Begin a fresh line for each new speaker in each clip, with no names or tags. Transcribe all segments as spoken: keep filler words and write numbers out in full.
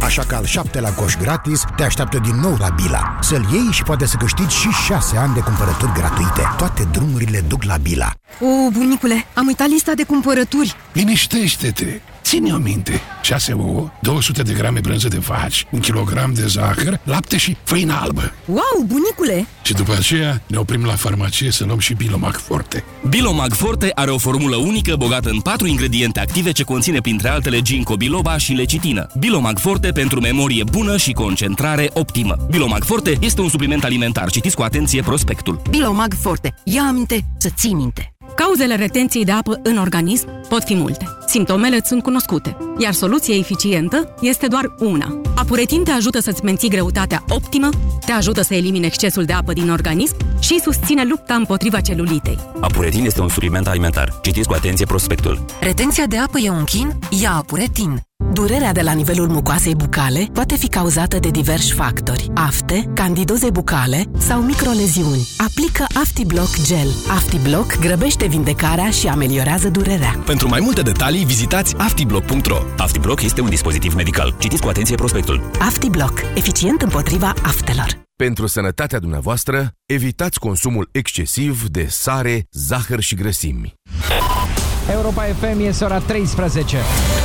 Așa că al șaptelea coș gratis te așteaptă din nou la Bila. Să-l iei și poate să câștigi și șase ani de cumpărături gratuite. Toate drumurile duc la Bila.
O, bunicule, am uitat lista de cumpărături.
Liniștește-te! Ține-o minte. șase ouă, două sute de grame brânză de vaci, un kilogram de zahăr, lapte și făină albă.
Wow, bunicule!
Și după aceea ne oprim la farmacie să luăm și Bilomag Forte.
Bilomag Forte are o formulă unică bogată în patru ingrediente active ce conține printre altele ginkgo biloba și lecitină. Bilomag Forte pentru memorie bună și concentrare optimă. Bilomag Forte este un supliment alimentar. Citiți cu atenție prospectul.
Bilomag Forte. Ia aminte să ții minte. Cauzele retenției de apă în organism pot fi multe. Simptomele sunt cunoscute, iar soluția eficientă este doar una. Apuretin te ajută să-ți menții greutatea optimă, te ajută să elimine excesul de apă din organism și susține lupta împotriva celulitei.
Apuretin este un supliment alimentar. Citiți cu atenție prospectul.
Retenția de apă e un chin? Ia Apuretin. Durerea de la nivelul mucoasei bucale poate fi cauzată de diversi factori: afte, candidoze bucale sau microleziuni. Aplică AftiBlock Gel. AftiBlock grăbește vindecarea și ameliorează durerea.
Pentru mai multe detalii, vizitați aftiblock punct ro. AftiBlock este un dispozitiv medical. Citiți cu atenție prospectul.
AftiBlock. Eficient împotriva aftelor.
Pentru sănătatea dumneavoastră, evitați consumul excesiv de sare, zahăr și grăsimi.
Europa F M, este ora treisprezece.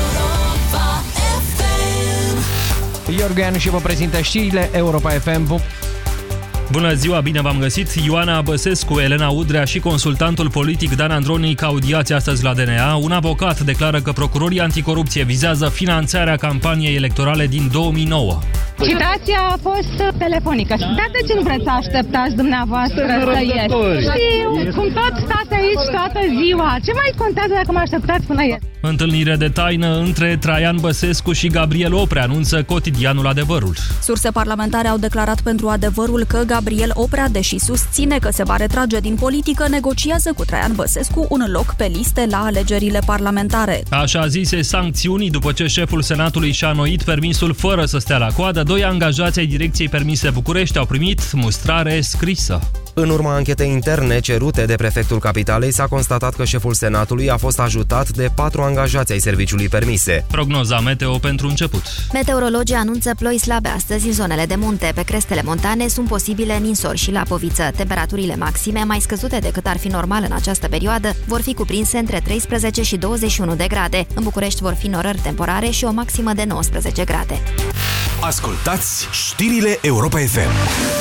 Iorguianu și vă prezintă știrile Europa F M.
Bună ziua, bine v-am găsit! Ioana Băsescu, Elena Udrea și consultantul politic Dan Andronic audiați astăzi la D N A. Un avocat declară că procurorii anticorupție vizează finanțarea campaniei electorale din două mii nouă.
Citația a fost telefonică. Dar de ce nu vreți să așteptați dumneavoastră să ies? Știu, cum tot stați aici toată ziua. Ce mai contează dacă mă așteptați până ies?
Întâlnire de taină între Traian Băsescu și Gabriel Oprea, anunță cotidianul Adevărul.
Surse parlamentare au declarat pentru Adevărul că Gabriel Oprea, deși susține că se va retrage din politică, negociază cu Traian Băsescu un loc pe liste la alegerile parlamentare.
Așa zise sancțiuni după ce șeful Senatului și-a înnoit permisul fără să stea la coadă. Doi angajați ai Direcției Permise București au primit mustrare scrisă.
În urma anchetei interne cerute de prefectul Capitalei, s-a constatat că șeful Senatului a fost ajutat de patru angajați ai Serviciului Permise.
Prognoza meteo pentru început.
Meteorologii anunță ploi slabe astăzi în zonele de munte. Pe crestele montane sunt posibile ninsori și lapoviță. Temperaturile maxime, mai scăzute decât ar fi normal în această perioadă, vor fi cuprinse între treisprezece și douăzeci și unu de grade. În București vor fi norări temporare și o maximă de nouăsprezece grade.
Ascultați știrile Europa F M.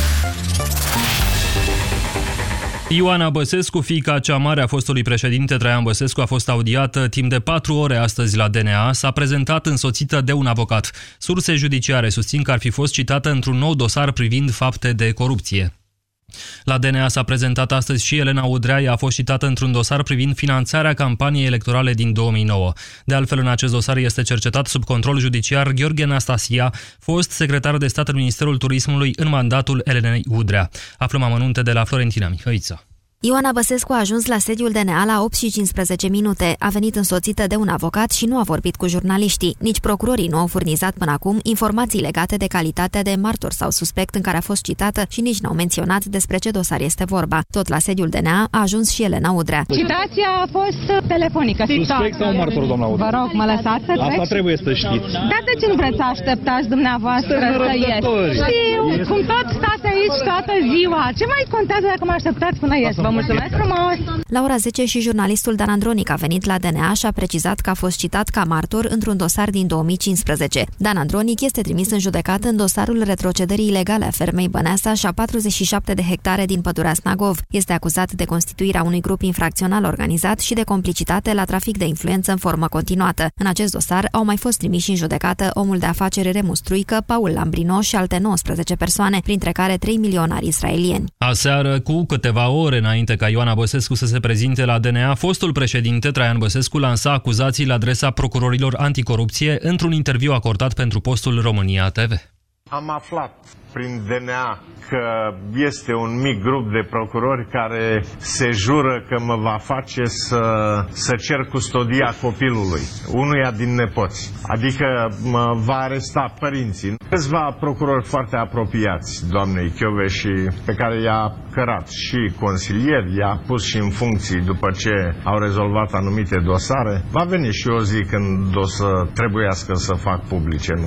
Ioana Băsescu, fiica cea mare a fostului președinte Traian Băsescu, a fost audiată timp de patru ore astăzi la D N A. S-a prezentat însoțită de un avocat. Surse judiciare susțin că ar fi fost citată într-un nou dosar privind fapte de corupție. La D N A s-a prezentat astăzi și Elena Udrea. Ea a fost citată într-un dosar privind finanțarea campaniei electorale din două mii nouă. De altfel, în acest dosar este cercetat sub control judiciar Gheorghe Anastasia, fost secretar de stat în Ministerul Turismului în mandatul Elenei Udrea. Aflăm amănunte de la Florentina Mihăiță.
Ioana Băsescu a ajuns la sediul D N A la opt și cincisprezece minute. A venit însoțită de un avocat și nu a vorbit cu jurnaliștii. Nici procurorii nu au furnizat până acum informații legate de calitatea de martor sau suspect în care a fost citată și nici n-au menționat despre ce dosar este vorba. Tot la sediul D N A a ajuns și Elena Udrea.
Citația a fost telefonică.
Suspect sau martor, doamna Udrea?
Vă rog, mă lăsați să trec?
Asta trebuie să știți.
Dar de ce nu vreți să așteptați dumneavoastră să ies? Știu, cum tot stați aici toată ziua. Ce mai contează dacă mă așteptați până ies? Vă mulțumesc frumos!
La ora zece și jurnalistul Dan Andronic a venit la D N A și a precizat că a fost citat ca martor într-un dosar din două mii cincisprezece. Dan Andronic este trimis în judecată în dosarul retrocedării ilegale a fermei Băneasa și a patruzeci și șapte de hectare din pădurea Snagov. Este acuzat de constituirea unui grup infracțional organizat și de complicitate la trafic de influență în formă continuată. În acest dosar au mai fost trimiși în judecată omul de afaceri Remus Truică, Paul Lambrino și alte nouăsprezece persoane, printre care trei milionari israelieni.
Aseară, cu câteva ore înainte ca Ioana Băsescu să se prezinte la D N A, fostul președinte Traian Băsescu lansa acuzații la adresa procurorilor anticorupție într-un interviu acordat pentru postul România T V.
Am aflat prin D N A că este un mic grup de procurori care se jură că mă va face să, să cer custodia copilului, unuia din nepoți. Adică mă va aresta părinții. Câțiva procurori foarte apropiați doamnei Chioveși, pe care i-a cărat și consilier, i-a pus și în funcții după ce au rezolvat anumite dosare. Va veni și o zi când o să trebuiască să fac publice numele.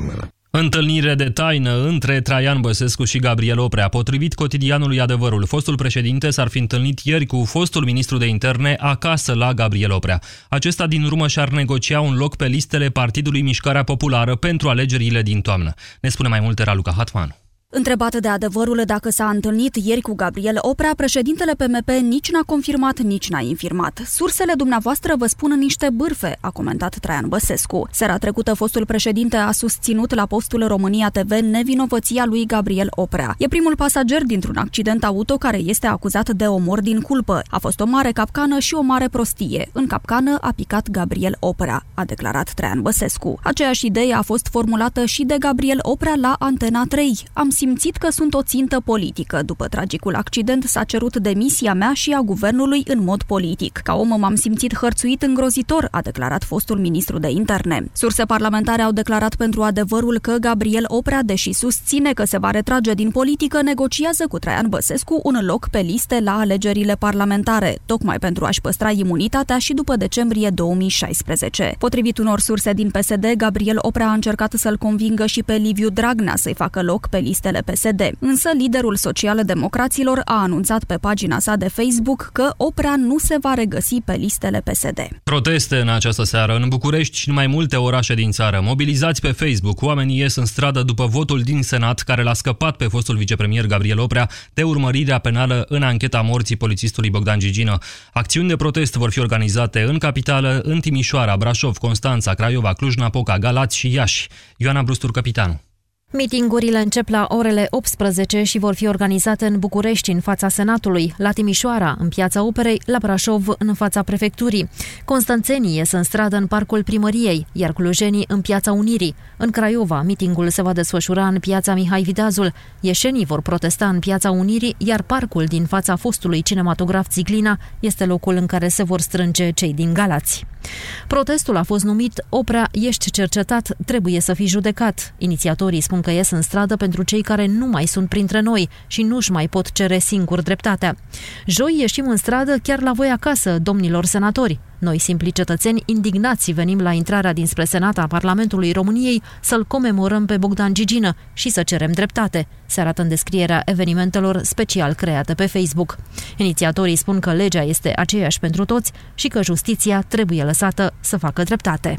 Întâlnire de taină între Traian Băsescu și Gabriel Oprea. Potrivit cotidianului Adevărul, fostul președinte s-ar fi întâlnit ieri cu fostul ministru de interne acasă la Gabriel Oprea. Acesta din urmă și-ar negocia un loc pe listele Partidului Mișcarea Populară pentru alegerile din toamnă. Ne spune mai multe Raluca Hatmanu.
Întrebat de Adevărul dacă s-a întâlnit ieri cu Gabriel Oprea, președintele P M P nici n-a confirmat, nici n-a infirmat. Sursele dumneavoastră vă spun niște bârfe, a comentat Traian Băsescu. Seara trecută, fostul președinte a susținut la postul România T V nevinovăția lui Gabriel Oprea. E primul pasager dintr-un accident auto care este acuzat de omor din culpă. A fost o mare capcană și o mare prostie. În capcană a picat Gabriel Oprea, a declarat Traian Băsescu. Aceeași idee a fost formulată și de Gabriel Oprea la Antena trei. Am simțit că sunt o țintă politică. După tragicul accident s-a cerut demisia mea și a guvernului în mod politic. Ca om m-am simțit hărțuit îngrozitor, a declarat fostul ministru de interne. Surse parlamentare au declarat pentru Adevărul că Gabriel Oprea, deși susține că se va retrage din politică, negociază cu Traian Băsescu un loc pe liste la alegerile parlamentare, tocmai pentru a-și păstra imunitatea și după decembrie două mii șaisprezece. Potrivit unor surse din P S D, Gabriel Oprea a încercat să-l convingă și pe Liviu Dragnea să-i facă loc pe listele P S D. Însă liderul social-democraților a anunțat pe pagina sa de Facebook că Oprea nu se va regăsi pe listele P S D.
Proteste în această seară în București și în mai multe orașe din țară. Mobilizați pe Facebook, oamenii ies în stradă după votul din Senat care l-a scăpat pe fostul vicepremier Gabriel Oprea de urmărirea penală în ancheta morții polițistului Bogdan Gigină. Acțiuni de protest vor fi organizate în capitală, în Timișoara, Brașov, Constanța, Craiova, Cluj-Napoca, Galați și Iași. Ioana Brustur, Capitanu.
Mitingurile încep la orele optsprezece și vor fi organizate în București, în fața Senatului, la Timișoara, în Piața Operei, la Brașov, în fața Prefecturii. Constanțenii ies în stradă în Parcul Primăriei, iar clujenii în Piața Unirii. În Craiova, mitingul se va desfășura în Piața Mihai Viteazul. Ieșenii vor protesta în Piața Unirii, iar parcul din fața fostului cinematograf Țiglina este locul în care se vor strânge cei din Galați. Protestul a fost numit Oprea, ești cercetat, trebuie să fii judecat. Inițiatorii spun că ies în stradă pentru cei care nu mai sunt printre noi și nu-și mai pot cere singur dreptatea. Joi ieșim în stradă chiar la voi acasă, domnilor senatori. Noi, simpli cetățeni indignați, venim la intrarea dinspre Senat a Parlamentului României să-l comemorăm pe Bogdan Gigină și să cerem dreptate, se arată în descrierea evenimentelor special create pe Facebook. Inițiatorii spun că legea este aceeași pentru toți și că justiția trebuie lăsată să facă dreptate.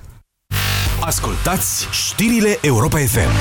Ascultați știrile Europa F M.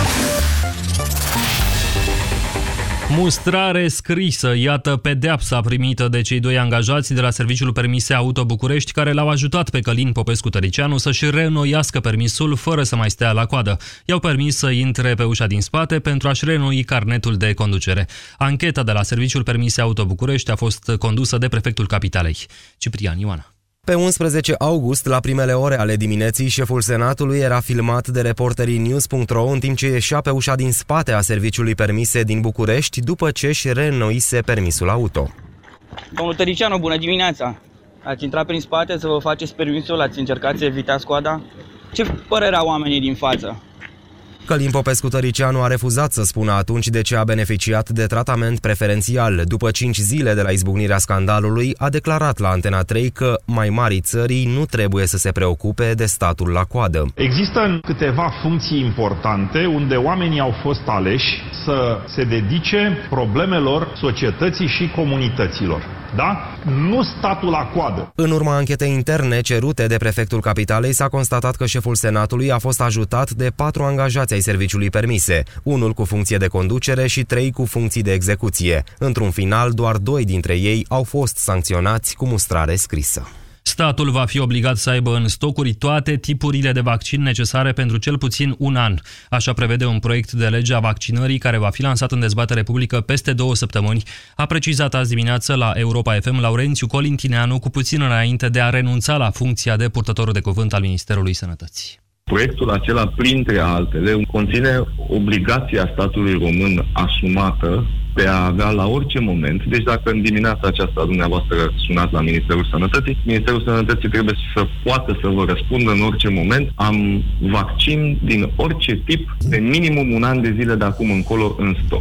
Mustrare scrisă, iată pedeapsa primită de cei doi angajați de la Serviciul Permise Auto București care l-au ajutat pe Călin Popescu-Tăricianu să-și reînnoiască permisul fără să mai stea la coadă. I-au permis să intre pe ușa din spate pentru a-și reînnoi carnetul de conducere. Ancheta de la Serviciul Permise Auto București a fost condusă de prefectul Capitalei. Ciprian Ioana.
Pe unsprezece august, la primele ore ale dimineții, șeful Senatului era filmat de reporterii News punct ro în timp ce ieșea pe ușa din spate a Serviciului Permise din București după ce își reînnoise permisul auto.
Domnul Tăricianu, bună dimineața! Ați intrat prin spate să vă faceți permisul, ați încercat să evitați coada? Ce părere au oamenii din față?
Călin Popescu-Tăricianu a refuzat să spună atunci de ce a beneficiat de tratament preferențial. După cinci zile de la izbucnirea scandalului, a declarat la Antena trei că mai marii țării nu trebuie să se preocupe de statul la coadă.
Există câteva funcții importante unde oamenii au fost aleși să se dedice problemelor societății și comunităților. Da? Nu statul la coadă.
În urma anchetei interne cerute de prefectul Capitalei, s-a constatat că șeful Senatului a fost ajutat de patru angajați ai Serviciului Permise, unul cu funcție de conducere și trei cu funcții de execuție. Într-un final, doar doi dintre ei au fost sancționați cu mustrare scrisă.
Statul va fi obligat să aibă în stocuri toate tipurile de vaccin necesare pentru cel puțin un an. Așa prevede un proiect de lege a vaccinării care va fi lansat în dezbatere publică peste două săptămâni, a precizat azi dimineață la Europa F M Laurențiu Colintineanu, cu puțin înainte de a renunța la funcția de purtător de cuvânt al Ministerului Sănătății.
Proiectul acela, printre altele, conține obligația statului român asumată de a avea la orice moment, deci dacă în dimineața aceasta dumneavoastră sunați la Ministerul Sănătății, Ministerul Sănătății trebuie să poată să vă răspundă în orice moment: am vaccin din orice tip de minimum un an de zile de acum încolo în stoc.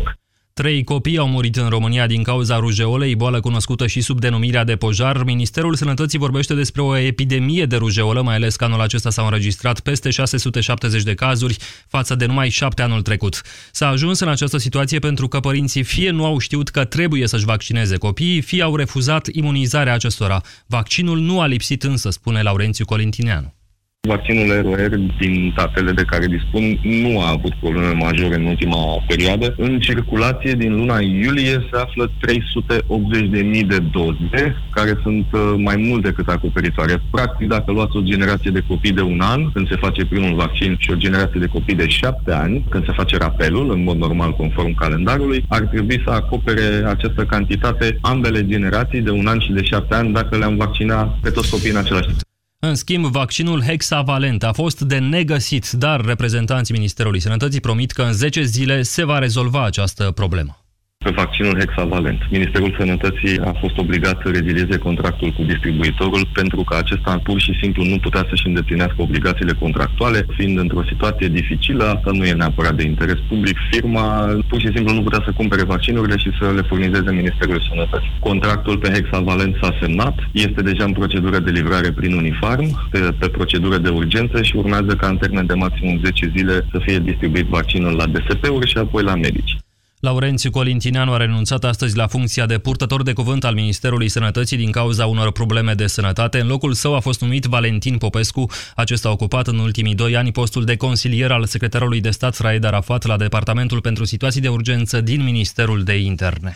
Trei copii au murit în România din cauza rujeolei, boală cunoscută și sub denumirea de pojar. Ministerul Sănătății vorbește despre o epidemie de rujeolă, mai ales că anul acesta s-au înregistrat peste șase sute șaptezeci de cazuri, față de numai șapte anul trecut. S-a ajuns în această situație pentru că părinții fie nu au știut că trebuie să-și vaccineze copiii, fie au refuzat imunizarea acestora. Vaccinul nu a lipsit însă, spune Laurențiu Colintineanu.
Vaccinul R O R, din datele de care dispun, nu a avut probleme majore în ultima perioadă. În circulație, din luna iulie, se află trei sute optzeci de mii de doze, care sunt mai mult decât acoperitoare. Practic, dacă luați o generație de copii de un an, când se face primul vaccin, și o generație de copii de șapte ani, când se face rapelul, în mod normal, conform calendarului, ar trebui să acopere această cantitate ambele generații de un an și de șapte ani, dacă le-am vaccinat pe toți copiii în același timp.
În schimb, vaccinul hexavalent a fost de negăsit, dar reprezentanții Ministerului Sănătății promit că în zece zile se va rezolva această problemă.
Pe vaccinul hexavalent, Ministerul Sănătății a fost obligat să rezilieze contractul cu distribuitorul pentru că acesta pur și simplu nu putea să-și îndeplinească obligațiile contractuale, fiind într-o situație dificilă. Asta nu e neapărat de interes public. Firma pur și simplu nu putea să cumpere vaccinurile și să le furnizeze Ministerul Sănătății. Contractul pe hexavalent s-a semnat, este deja în procedură de livrare prin Unifarm, pe, pe procedură de urgență și urmează ca în termen de maximum zece zile să fie distribuit vaccinul la D S P-uri și apoi la medici.
Laurențiu Colintineanu a renunțat astăzi la funcția de purtător de cuvânt al Ministerului Sănătății din cauza unor probleme de sănătate. În locul său a fost numit Valentin Popescu. Acesta a ocupat în ultimii doi ani postul de consilier al secretarului de stat Raed Arafat la Departamentul pentru Situații de Urgență din Ministerul de Interne.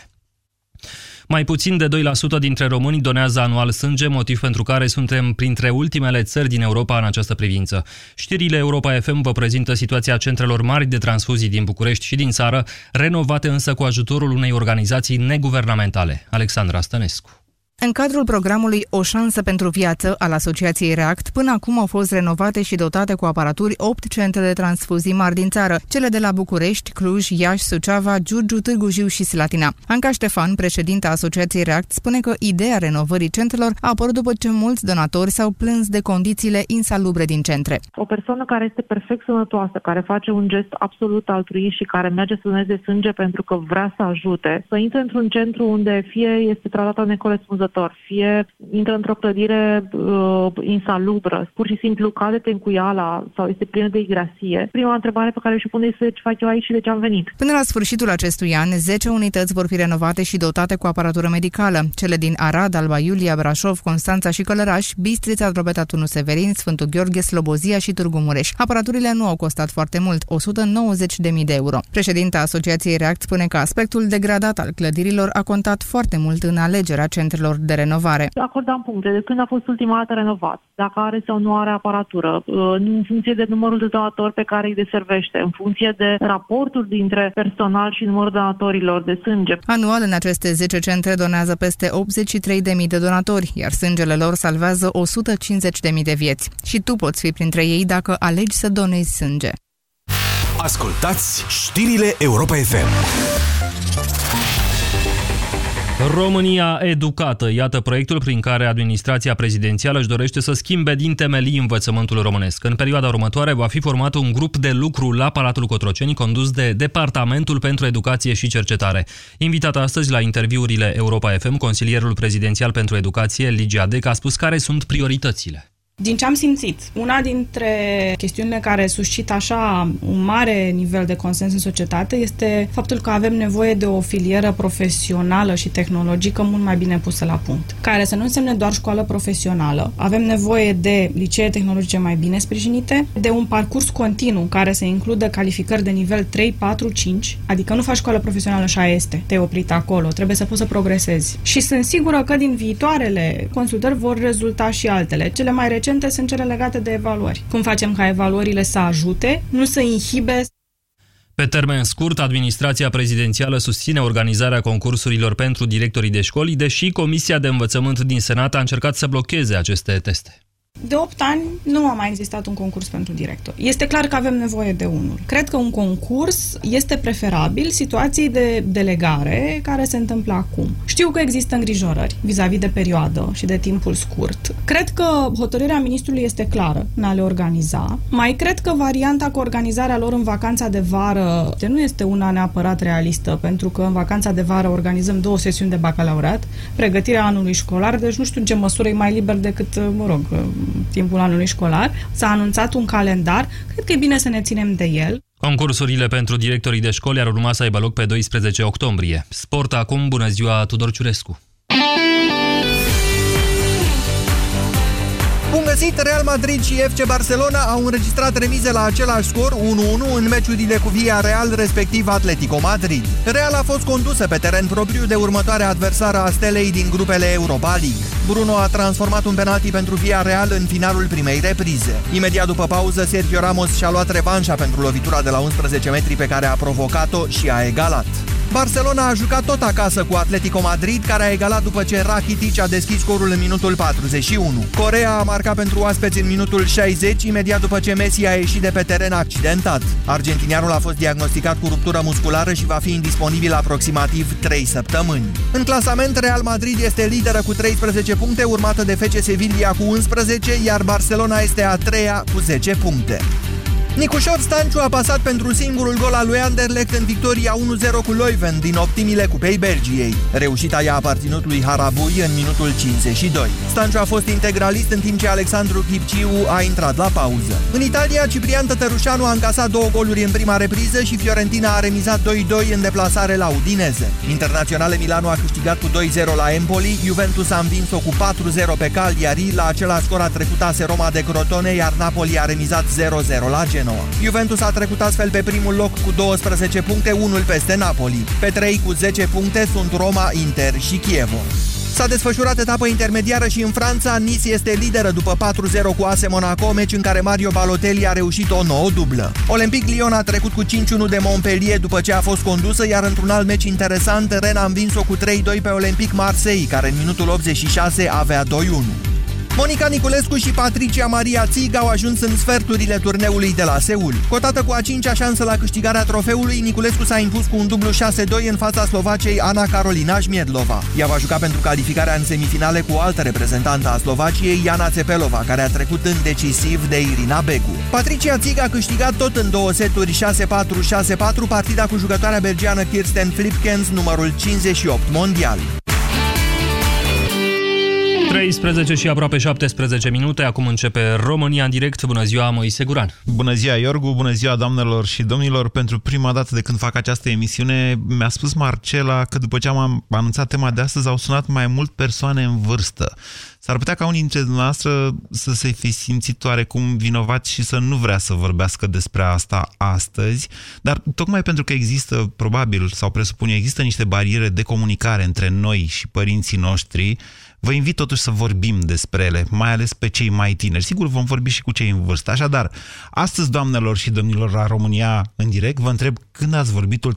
Mai puțin de doi la sută dintre români donează anual sânge, motiv pentru care suntem printre ultimele țări din Europa în această privință. Știrile Europa F M vă prezintă situația centrelor mari de transfuzii din București și din țară, renovate însă cu ajutorul unei organizații neguvernamentale. Alexandra Stănescu.
În cadrul programului O șansă pentru viață al Asociației REACT, până acum au fost renovate și dotate cu aparaturi opt centre de transfuzii mari din țară, cele de la București, Cluj, Iași, Suceava, Giurgiu, Târgu Jiu și Slatina. Anca Ștefan, președinta Asociației REACT, spune că ideea renovării centrelor a apărut după ce mulți donatori s-au plâns de condițiile insalubre din centre.
O persoană care este perfect sănătoasă, care face un gest absolut altruist și care merge să doneze sânge pentru că vrea să ajute, să intre într-un centru unde fie este tratată necorespunzător, fie intră într-o clădire uh, insalubră, pur și simplu cade-te în cuiala sau este plină de igrasie. Prima întrebare pe care își pune este ce fac eu aici și de ce am venit.
Până la sfârșitul acestui an, zece unități vor fi renovate și dotate cu aparatură medicală. Cele din Arad, Alba Iulia, Brașov, Constanța și Călăraș, Bistrița, Drobeta, Tunu Severin, Sfântul Gheorghe, Slobozia și Târgu Mureș. Aparaturile nu au costat foarte mult, o sută nouăzeci de mii de euro. Președinta Asociației REACT spune că aspectul degradat al clădirilor a contat foarte mult în alegerea centrelor de renovare.
Acordam puncte de când a fost ultima dată renovat, dacă are sau nu are aparatură, în funcție de numărul de donatori pe care îi deservește, în funcție de raportul dintre personal și numărul donatorilor de sânge.
Anual, în aceste zece centre donează peste optzeci și trei de mii de donatori, iar sângele lor salvează o sută cincizeci de mii de vieți. Și tu poți fi printre ei dacă alegi să donezi sânge.
Ascultați știrile Europa F M.
România educată. Iată proiectul prin care administrația prezidențială își dorește să schimbe din temelii învățământul românesc. În perioada următoare va fi format un grup de lucru la Palatul Cotroceni condus de Departamentul pentru Educație și Cercetare. Invitat astăzi la interviurile Europa F M, consilierul prezidențial pentru educație, Ligia Dec, a spus care sunt prioritățile.
Din ce am simțit, una dintre chestiunile care suscită așa un mare nivel de consens în societate este faptul că avem nevoie de o filieră profesională și tehnologică mult mai bine pusă la punct, care să nu însemne doar școală profesională. Avem nevoie de licee tehnologice mai bine sprijinite, de un parcurs continuu care să includă calificări de nivel trei, patru, cinci, adică nu faci școală profesională și aia este, te-ai oprit acolo, trebuie să poți să progresezi. Și sunt sigură că din viitoarele consultări vor rezulta și altele. Cele mai recente sunt cele legate de evaluări. Cum facem ca evaluările să ajute, nu să inhibe.
Pe termen scurt, administrația prezidențială susține organizarea concursurilor pentru directorii de școli, deși Comisia de Învățământ din Senat a încercat să blocheze aceste teste.
De opt ani nu a mai existat un concurs pentru director. Este clar că avem nevoie de unul. Cred că un concurs este preferabil situației de delegare care se întâmplă acum. Știu că există îngrijorări vis-a-vis de perioadă și de timpul scurt. Cred că hotărârea ministrului este clară în a le organiza. Mai cred că varianta cu organizarea lor în vacanța de vară nu este una neapărat realistă, pentru că în vacanța de vară organizăm două sesiuni de bacalaureat, pregătirea anului școlar, deci nu știu în ce măsură e mai liber decât, mă rog, timpul anului școlar. S-a anunțat un calendar, cred că e bine să ne ținem de el.
Concursurile pentru directorii de școli ar urma să aibă loc pe doisprezece octombrie. Sport acum, bună ziua, Tudor Ciurescu!
Bun găsit! Real Madrid și F C Barcelona au înregistrat remize la același scor unu unu în meciurile cu Villarreal, respectiv Atletico Madrid. Real a fost condusă pe teren propriu de următoarea adversară a Stelei din grupele Europa League. Bruno a transformat un penalti pentru Villarreal în finalul primei reprize. Imediat după pauză, Sergio Ramos și-a luat revanșa pentru lovitura de la unsprezece metri pe care a provocat-o și a egalat. Barcelona a jucat tot acasă cu Atletico Madrid, care a egalat după ce Rakitic a deschis scorul în minutul patruzeci și unu. Correa a marcat pentru oaspeți în minutul șaizeci, imediat după ce Messi a ieșit de pe teren accidentat. Argentinianul a fost diagnosticat cu ruptură musculară și va fi indisponibil aproximativ trei săptămâni. În clasament, Real Madrid este lideră cu treisprezece puncte, urmată de F C Sevilla cu unsprezece, iar Barcelona este a treia cu zece puncte. Nicușor Stanciu a pasat pentru singurul gol al lui Anderlecht în victoria unu zero cu Leuven din optimile Cupei Belgiei. Reușita i-a aparținut lui Harabui în minutul cincizeci și doi. Stanciu a fost integralist în timp ce Alexandru Chipciu a intrat la pauză. În Italia, Ciprian Tătărușanu a încasat două goluri în prima repriză și Fiorentina a remizat doi doi în deplasare la Udineze. Internaționale Milano a câștigat cu doi zero la Empoli, Juventus a învins-o cu patru zero pe Cagliari, la același scor a trecut A S Roma de Crotone, iar Napoli a remizat zero zero la Genoa. Juventus a trecut astfel pe primul loc cu douăsprezece puncte, unul peste Napoli. Pe trei cu zece puncte sunt Roma, Inter și Chievo. S-a desfășurat etapă intermediară și în Franța. Nice este lideră după patru zero cu A S Monaco, meci în care Mario Balotelli a reușit o nouă dublă. Olympique Lyon a trecut cu cinci unu de Montpellier după ce a fost condusă, iar într-un alt meci interesant, Rennes a învins-o cu trei doi pe Olympique Marseille, care în minutul optzeci și șase avea doi unu. Monica Niculescu și Patricia Maria Țig au ajuns în sferturile turneului de la Seul. Cotată cu a cincea șansă la câștigarea trofeului, Niculescu s-a impus cu un dublu șase doi în fața Slovacei Ana Carolina Șmiedlova. Ea va juca pentru calificarea în semifinale cu o altă reprezentantă a Slovaciei, Jana Țepelova, care a trecut în decisiv de Irina Begu. Patricia Țig a câștigat tot în două seturi șase patru șase patru partida cu jucătoarea belgiană Kirsten Flipkens, numărul cincizeci și opt mondial.
treisprezece și aproape șaptesprezece minute, acum începe România în direct. Bună ziua, Moise Guran.
Bună ziua, Iorgu, bună ziua, doamnelor și domnilor. Pentru prima dată de când fac această emisiune, mi-a spus Marcela că după ce am anunțat tema de astăzi, au sunat mai mult persoane în vârstă. S-ar putea ca unii dintre dumneavoastră să se fi simțit oarecum vinovați și să nu vrea să vorbească despre asta astăzi, dar tocmai pentru că există, probabil, sau presupun, există niște bariere de comunicare între noi și părinții noștri, vă invit totuși să vorbim despre ele, mai ales pe cei mai tineri. Sigur, vom vorbi și cu cei în vârstă. Așadar, astăzi, doamnelor și domnilor, la România în direct, vă întreb când ați vorbit